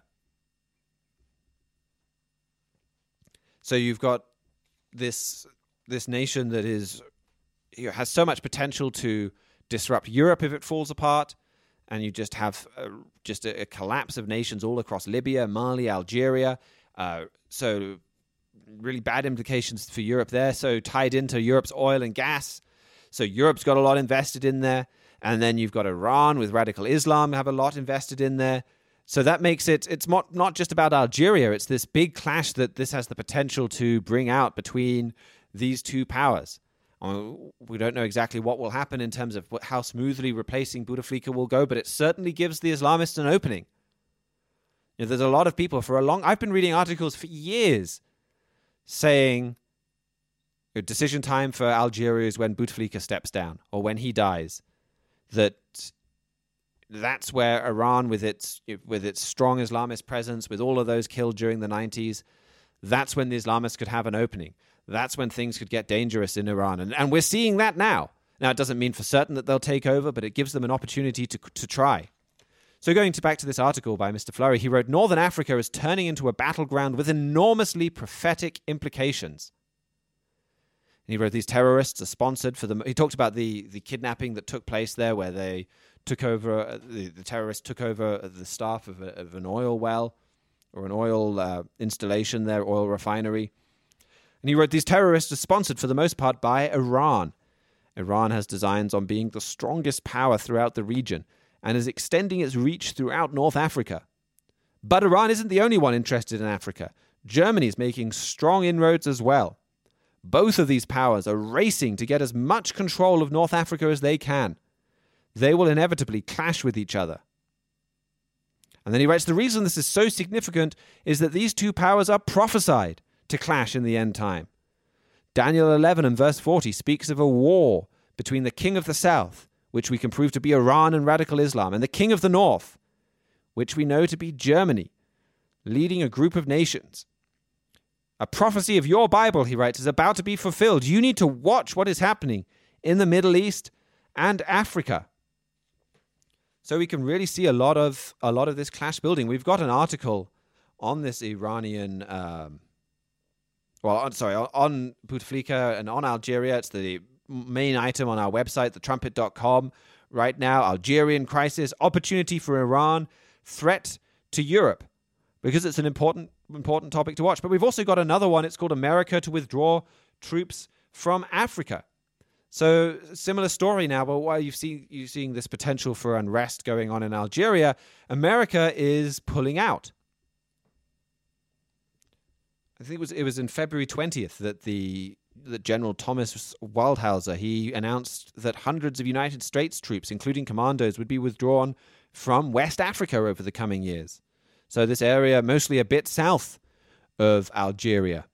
S5: So you've got this, this nation that is, you know, has so much potential to disrupt Europe if it falls apart. And you just have uh, just a, a collapse of nations all across Libya, Mali, Algeria. Uh, so really bad implications for Europe there. So tied into Europe's oil and gas. So Europe's got a lot invested in there. And then you've got Iran with radical Islam have a lot invested in there. So that makes it, it's not, not just about Algeria. It's this big clash that this has the potential to bring out between these two powers. We don't know exactly what will happen in terms of how smoothly replacing Bouteflika will go, but it certainly gives the Islamists an opening. You know, there's a lot of people for a long... I've been reading articles for years saying a decision time for Algeria is when Bouteflika steps down or when he dies. That that's where Iran, with its with its strong Islamist presence, with all of those killed during the nineties, that's when the Islamists could have an opening. that's when things could get dangerous in Iran. And, and we're seeing that now. Now, it doesn't mean for certain that they'll take over, but it gives them an opportunity to to try. So going to back to this article by Mister Fleury, he wrote, Northern Africa is turning into a battleground with enormously prophetic implications. And he wrote, these terrorists are sponsored for them. He talked about the, the kidnapping that took place there, where they took over, uh, the, the terrorists took over the staff of, a, of an oil well, or an oil uh, installation there, oil refinery. And he wrote, these terrorists are sponsored for the most part by Iran. Iran has designs on being the strongest power throughout the region and is extending its reach throughout North Africa. But Iran isn't the only one interested in Africa. Germany is making strong inroads as well. Both of these powers are racing to get as much control of North Africa as they can. They will inevitably clash with each other. And then he writes, the reason this is so significant is that these two powers are prophesied to clash in the end time. Daniel eleven and verse forty speaks of a war between the king of the south, which we can prove to be Iran and radical Islam, and the king of the north, which we know to be Germany, leading a group of nations. A prophecy of your Bible, he writes, is about to be fulfilled. You need to watch what is happening in the Middle East and Africa. So we can really see a lot of a lot of this clash building. We've got an article on this Iranian, um, well, on, sorry, on Bouteflika and on Algeria. It's the main item on our website, the trumpet dot com. Right now, Algerian crisis, opportunity for Iran, threat to Europe, because it's an important important topic to watch. But we've also got another one. It's called America to withdraw troops from Africa. So similar story now, but while you've seen you're seeing this potential for unrest going on in Algeria, America is pulling out. I think it was it was in February twentieth that the that General Thomas Waldhauser, he announced that hundreds of United States troops, including commandos, would be withdrawn from West Africa over the coming years. So this area, mostly a bit south of Algeria.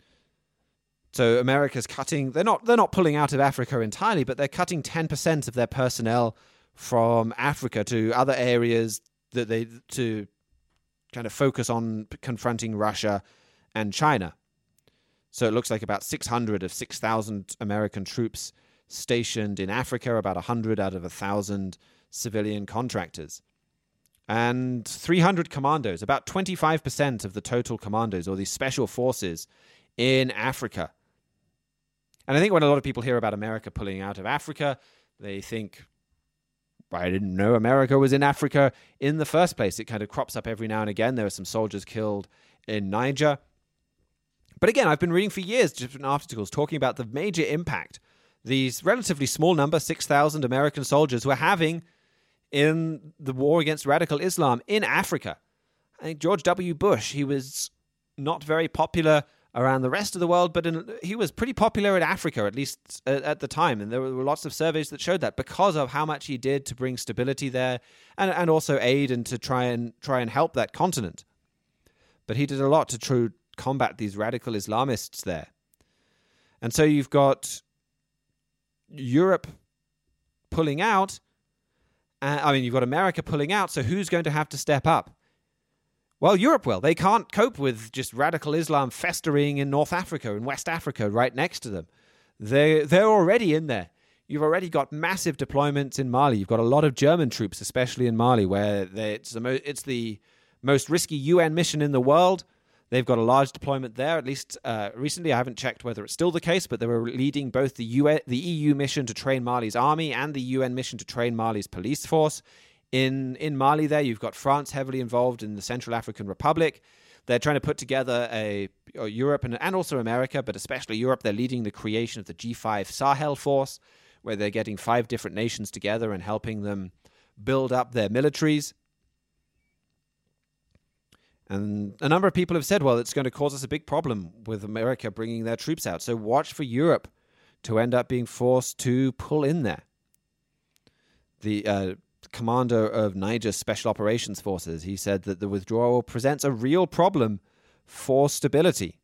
S5: So America's cutting, they're not they're not pulling out of Africa entirely, but they're cutting ten percent of their personnel from Africa to other areas that they to kind of focus on confronting Russia and China. So it looks like about six hundred of six thousand American troops stationed in Africa, about one hundred out of one thousand civilian contractors. And three hundred commandos, about twenty-five percent of the total commandos, or these special forces in Africa. And I think when a lot of people hear about America pulling out of Africa, they think, I didn't know America was in Africa in the first place. It kind of crops up every now and again. There were some soldiers killed in Niger. But again, I've been reading for years different articles talking about the major impact these relatively small number, six thousand American soldiers, were having in the war against radical Islam in Africa. I think George W. Bush, he was not very popular around the rest of the world, but in, he was pretty popular in Africa, at least at, at the time. And there were lots of surveys that showed that because of how much he did to bring stability there and, and also aid and to try and try and help that continent. But he did a lot to try combat these radical Islamists there. And so you've got Europe pulling out. Uh, I mean, you've got America pulling out, so who's going to have to step up? Well, Europe will. They can't cope with just radical Islam festering in North Africa and West Africa right next to them. They, they're already in there. You've already got massive deployments in Mali. You've got a lot of German troops, especially in Mali, where they, it's, the mo- it's the most risky U N mission in the world. They've got a large deployment there, at least uh, recently. I haven't checked whether it's still the case, but they were leading both the, U N, the E U mission to train Mali's army and the U N mission to train Mali's police force. In in Mali there, you've got France heavily involved in the Central African Republic. They're trying to put together a, a Europe and, and also America, but especially Europe. They're leading the creation of the G five Sahel force, where they're getting five different nations together and helping them build up their militaries. And a number of people have said, well, it's going to cause us a big problem with America bringing their troops out. So watch for Europe to end up being forced to pull in there. The uh, commander of Niger's Special Operations Forces, he said that the withdrawal presents a real problem for stability.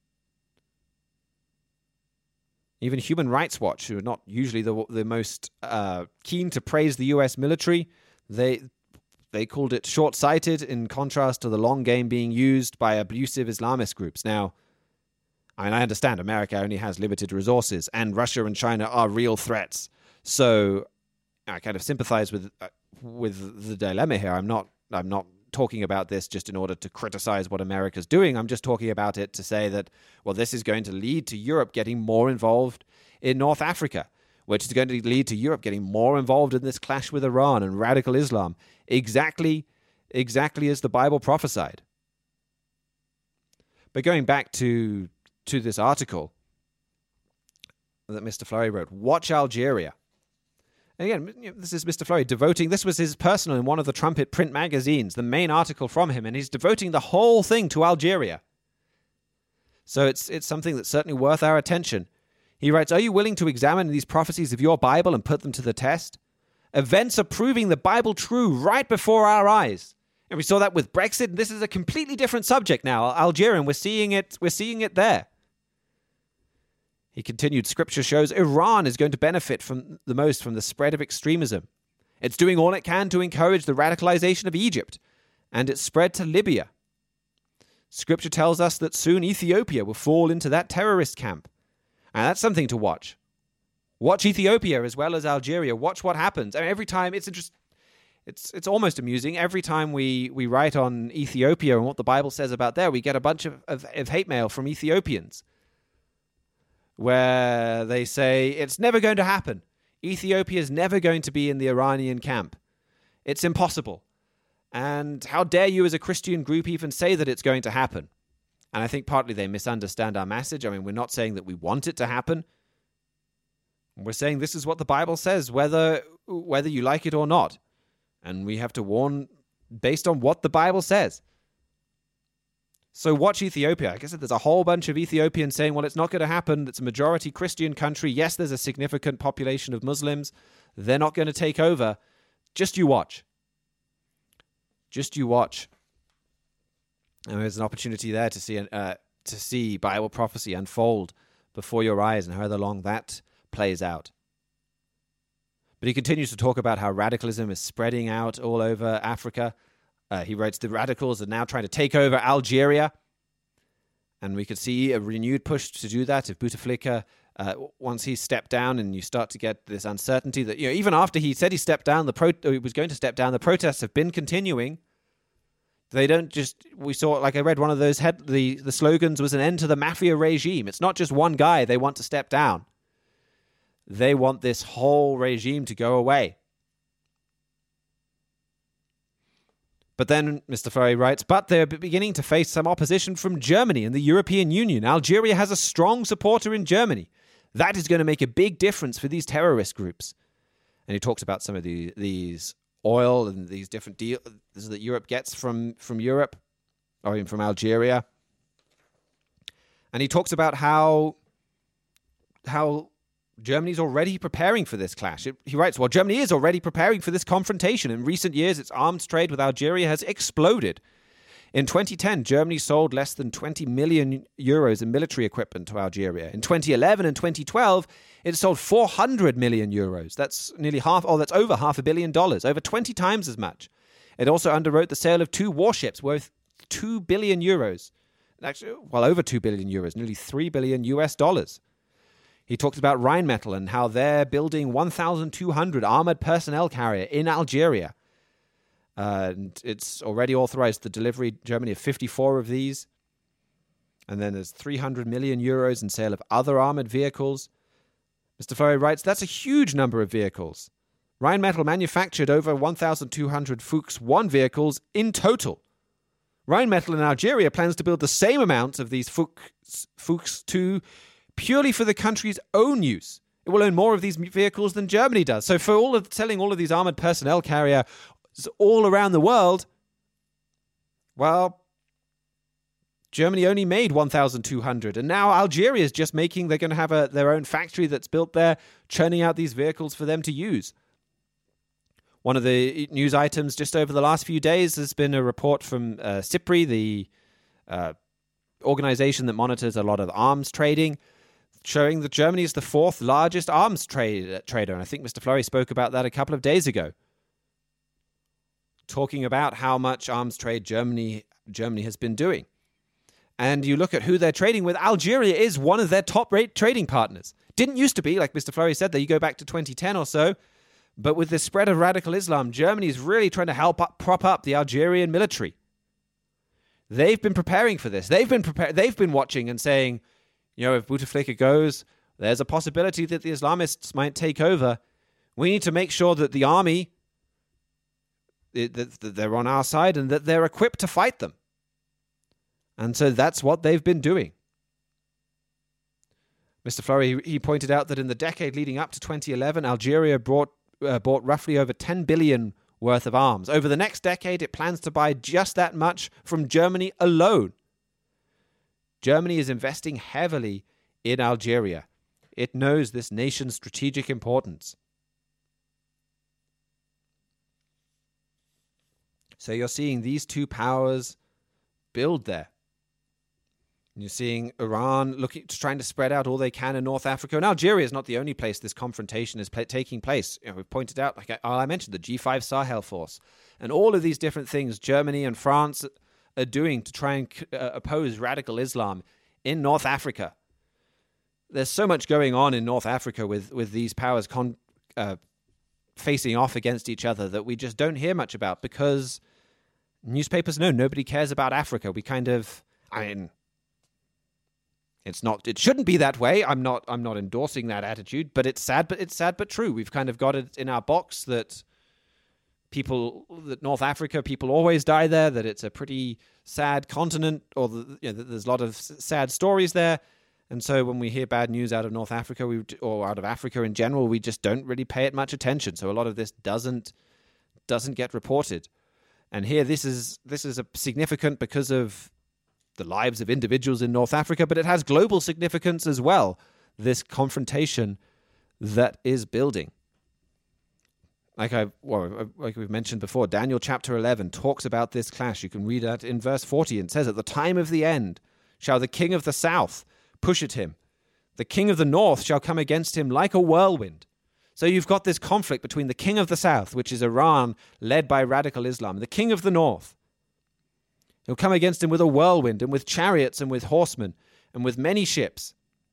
S5: Even Human Rights Watch, who are not usually the, the most uh, keen to praise the U S military, they... They called it short-sighted in contrast to the long game being used by abusive Islamist groups. Now, I mean, I understand America only has limited resources, and Russia and China are real threats. So I kind of sympathize with uh, with the dilemma here. I'm not I'm not talking about this just in order to criticize what America's doing. I'm just talking about it to say that, well, this is going to lead to Europe getting more involved in North Africa, which is going to lead to Europe getting more involved in this clash with Iran and radical Islam, exactly, exactly as the Bible prophesied. But going back to to this article that Mister Fleury wrote, Watch Algeria. And again, this is Mister Fleury devoting, this was his personal in one of the Trumpet print magazines, the main article from him, and he's devoting the whole thing to Algeria. So it's it's something that's certainly worth our attention. He writes, are you willing to examine these prophecies of your Bible and put them to the test? Events are proving the Bible true right before our eyes. And we saw that with Brexit. This is a completely different subject now. Algeria, and we're seeing it, we're seeing it there. He continued, Scripture shows Iran is going to benefit from the most from the spread of extremism. It's doing all it can to encourage the radicalization of Egypt and its spread to Libya. Scripture tells us that soon Ethiopia will fall into that terrorist camp. And that's something to watch. Watch Ethiopia as well as Algeria. Watch what happens. I mean, every time, it's interest, it's it's almost amusing. Every time we, we write on Ethiopia and what the Bible says about there, we get a bunch of, of, of hate mail from Ethiopians, where they say, it's never going to happen. Ethiopia is never going to be in the Iranian camp. It's impossible. And how dare you as a Christian group even say that it's going to happen? And I think partly they misunderstand our message. I mean, we're not saying that we want it to happen. We're saying this is what the Bible says, whether whether you like it or not. And we have to warn based on what the Bible says. So watch Ethiopia. Like I said, there's a whole bunch of Ethiopians saying, well, it's not going to happen. It's a majority Christian country. Yes, there's a significant population of Muslims. They're not going to take over. Just you watch. Just you watch. And there's an opportunity there to see uh, to see Bible prophecy unfold before your eyes and how long that plays out. But he continues to talk about how radicalism is spreading out all over Africa. Uh, he writes, the radicals are now trying to take over Algeria. And we could see a renewed push to do that if Bouteflika, uh, once he stepped down and you start to get this uncertainty that, you know, even after he said he stepped down, the pro- he was going to step down, the protests have been continuing. They don't just, we saw, like I read one of those, head, the, the slogans was an end to the mafia regime. It's not just one guy they want to step down. They want this whole regime to go away. But then Mister Fleury writes, but they're beginning to face some opposition from Germany and the European Union. Algeria has a strong supporter in Germany. That is going to make a big difference for these terrorist groups. And he talks about some of the, these oil and these different deals that Europe gets from, from Europe, or even from Algeria. And he talks about how, how Germany's already preparing for this clash. It, he writes, well, Germany is already preparing for this confrontation. In recent years, its arms trade with Algeria has exploded. In twenty ten, Germany sold less than twenty million euros in military equipment to Algeria. In twenty eleven and twenty twelve, it sold four hundred million euros. That's nearly half, oh, that's over half a billion dollars, over twenty times as much. It also underwrote the sale of two warships worth two billion euros. Actually, well, over two billion euros, nearly three billion U S dollars. He talks about Rheinmetall and how they're building one thousand two hundred armored personnel carrier in Algeria. Uh, and it's already authorized the delivery, Germany, of fifty-four of these. And then there's three hundred million euros in sale of other armored vehicles. Mister Fleury writes, that's a huge number of vehicles. Rheinmetall manufactured over one thousand two hundred Fuchs one vehicles in total. Rheinmetall in Algeria plans to build the same amount of these Fuchs, Fuchs two purely for the country's own use. It will own more of these vehicles than Germany does. So for all of selling all of these armored personnel carriers all around the world, well, Germany only made one thousand two hundred. And now Algeria is just making, they're going to have a, their own factory that's built there, churning out these vehicles for them to use. One of the news items just over the last few days has been a report from uh, SIPRI, the uh, organization that monitors a lot of arms trading, showing that Germany is the fourth largest arms trade, trader. And I think Mister Fleury spoke about that a couple of days ago, talking about how much arms trade Germany Germany has been doing. and you look at who they're trading with, Algeria is one of their top-rate trading partners. Didn't used to be, like Mister Fleury said, that you go back to twenty ten or so. But with the spread of radical Islam, Germany is really trying to help up, prop up the Algerian military. They've been preparing for this. They've been prepar- They've been watching and saying, you know, if Bouteflika goes, there's a possibility that the Islamists might take over. We need to make sure that the army, that they're on our side and that they're equipped to fight them. And so that's what they've been doing. Mister Fleury, he pointed out that in the decade leading up to twenty eleven, Algeria brought, uh, bought roughly over ten billion worth of arms. Over the next decade, it plans to buy just that much from Germany alone. Germany is investing heavily in Algeria. It knows this nation's strategic importance. So you're seeing these two powers build there. And you're seeing Iran looking, trying to spread out all they can in North Africa. And Algeria is not the only place this confrontation is pl- taking place. You know, we've pointed out, like I, I mentioned, the G five Sahel force. And all of these different things Germany and France are doing to try and uh, oppose radical Islam in North Africa. There's so much going on in North Africa with, with these powers con- uh, facing off against each other that we just don't hear much about because newspapers know nobody cares about Africa. We kind of, I mean, it's not, it shouldn't be that way. I'm not, I'm not endorsing that attitude, but it's sad, but it's sad, but true. We've kind of got it in our box that people, that North Africa, people always die there, that it's a pretty sad continent, or the, you know, there's a lot of sad stories there. And so when we hear bad news out of North Africa, we, or out of Africa in general, we just don't really pay it much attention. So a lot of this doesn't doesn't get reported. And here, this is this is a significant because of the lives of individuals in North Africa, but it has global significance as well, this confrontation that is building. Like I, well, like we've mentioned before, Daniel chapter eleven talks about this clash. You can read that in verse forty. It says, "At the time of the end shall the king of the south push at him. The king of the north shall come against him like a whirlwind." So you've got this conflict between the king of the south, which is Iran, led by radical Islam, and the king of the north. He'll come against him with a whirlwind and with chariots and with horsemen and with many ships.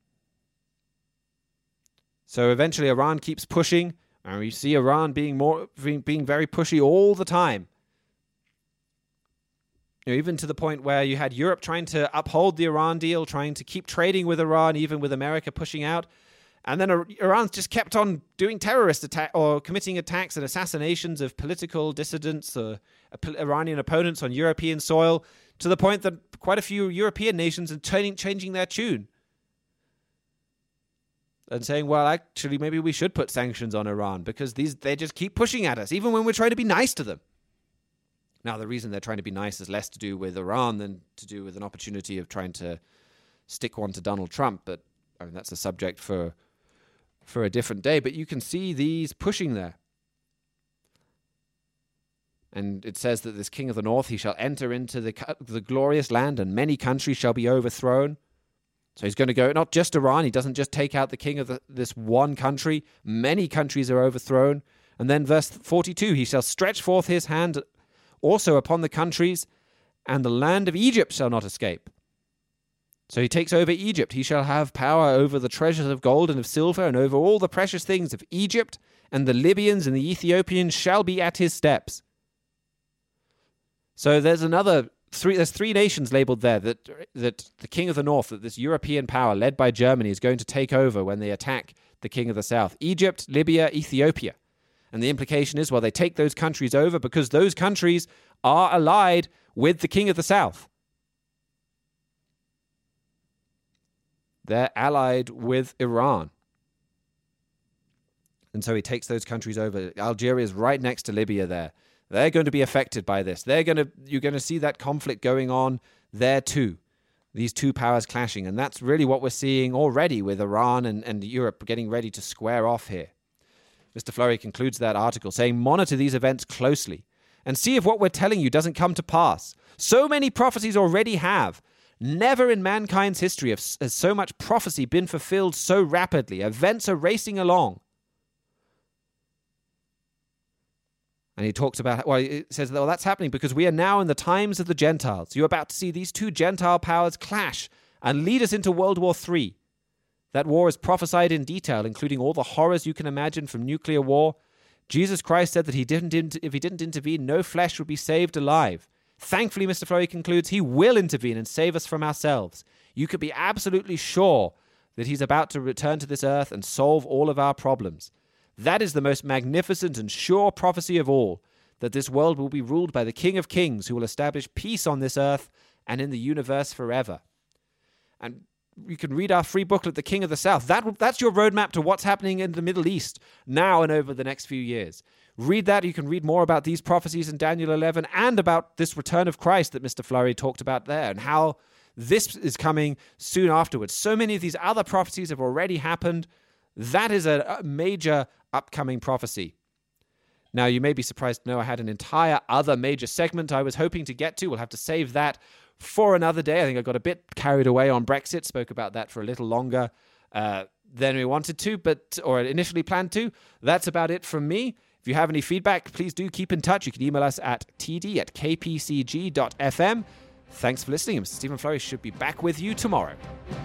S5: So eventually Iran keeps pushing, and we see Iran being more being, being very pushy all the time. You know, even to the point where you had Europe trying to uphold the Iran deal, trying to keep trading with Iran, even with America pushing out. And then Iran's just kept on doing terrorist attack or committing attacks and assassinations of political dissidents or Iranian opponents on European soil, to the point that quite a few European nations are turning, changing their tune and saying, well, actually, maybe we should put sanctions on Iran because these they just keep pushing at us, even when we're trying to be nice to them. Now, the reason they're trying to be nice is less to do with Iran than to do with an opportunity of trying to stick one to Donald Trump. But I mean, that's a subject for for a different day. But you can see these pushing there. And it says that this king of the north, he shall enter into the the glorious land, and many countries shall be overthrown. So he's going to go, not just Iran. He doesn't just take out the king of the, this one country. Many countries are overthrown. And then verse forty-two, he shall stretch forth his hand also upon the countries, and the land of Egypt shall not escape. So he takes over Egypt. He shall have power over the treasures of gold and of silver, and over all the precious things of Egypt, and the Libyans and the Ethiopians shall be at his steps. So there's another three. There's three nations labeled there that that the king of the north, that this European power led by Germany, is going to take over when they attack the king of the south: Egypt, Libya, Ethiopia. And the implication is, well, they take those countries over because those countries are allied with the king of the south. They're allied with Iran. And so he takes those countries over. Algeria is right next to Libya there. They're going to be affected by this. They're going to, you're going to see that conflict going on there too. These two powers clashing. And that's really what we're seeing already with Iran and, and Europe getting ready to square off here. Mister Fleury concludes that article saying, "Monitor these events closely and see if what we're telling you doesn't come to pass. So many prophecies already have. Never in mankind's history has so much prophecy been fulfilled so rapidly. Events are racing along." And he talks about, well, it says, well, that's happening because we are now in the times of the Gentiles. You're about to see these two Gentile powers clash and lead us into World War Three. That war is prophesied in detail, including all the horrors you can imagine from nuclear war. Jesus Christ said that he didn't, if he didn't intervene, no flesh would be saved alive. Thankfully, Mister Flurry concludes, he will intervene and save us from ourselves. You could be absolutely sure that he's about to return to this earth and solve all of our problems. That is the most magnificent and sure prophecy of all, that this world will be ruled by the King of Kings, who will establish peace on this earth and in the universe forever. And you can read our free booklet, The King of the South. That, that's your roadmap to what's happening in the Middle East now and over the next few years. Read that. You can read more about these prophecies in Daniel eleven and about this return of Christ that Mister Flurry talked about there and how this is coming soon afterwards. So many of these other prophecies have already happened. That is a, a major upcoming prophecy. Now, you may be surprised to know I had an entire other major segment I was hoping to get to. We'll have to save that for another day. I think I got a bit carried away on Brexit, spoke about that for a little longer uh, than we wanted to, but or initially planned to. That's about it from me. If you have any feedback, please do keep in touch. You can email us at t d at k p c g dot f m. Thanks for listening. Mister Stephen Flurry should be back with you tomorrow.